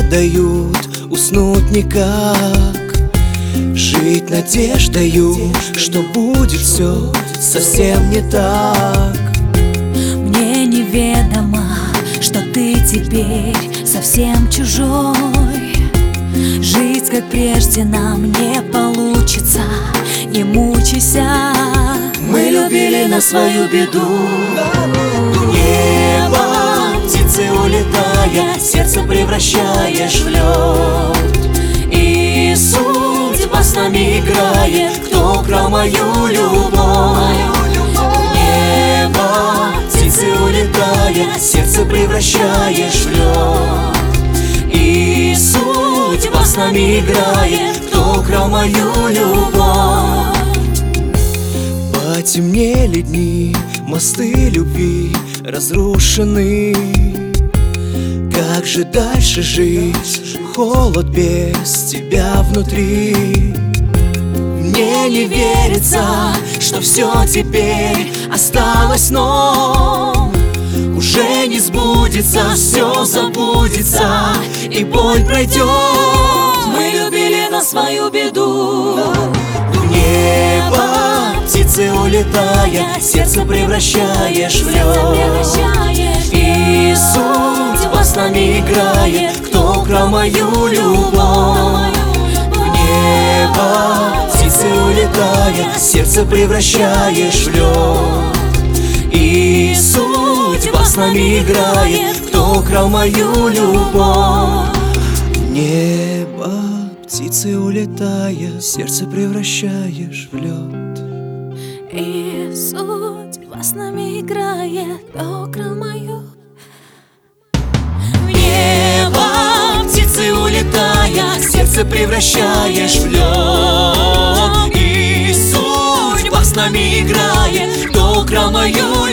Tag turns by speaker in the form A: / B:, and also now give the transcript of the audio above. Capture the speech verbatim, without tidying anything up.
A: дают уснуть никак. Жить надеждою, что будет все совсем не так.
B: Мне неведомо, что ты теперь совсем чужой. Жить как прежде нам не получится, не мучайся.
A: Мы любили на свою беду. В небо птицы улетая, сердце превращаешь в лед. И судьба с нами играет, кто украл мою любовь. В небо птицы улетая, сердце превращаешь в лед. И судьба с нами играет, кто украл мою любовь. Потемнели дни, мосты любви разрушены. Как же дальше жить? Холод без тебя внутри. Мне не верится, что все теперь осталось, но уже не сбудется, все забудется, и боль пройдет. Мы любили на свою беду. В небо птицы улетая, сердце превращаешь в лед. И судьба с нами играет, кто украл мою любовь. В небо птицы улетая, сердце превращаешь в лед. И судьба с нами играет, кто украл мою любовь. В небо птицы улетая, сердце превращаешь в лед.
B: И судьба с нами играет, кто украл мою.
A: В небо птицы улетая, сердце превращаешь в лед. И судьба с нами играет, кто украл мою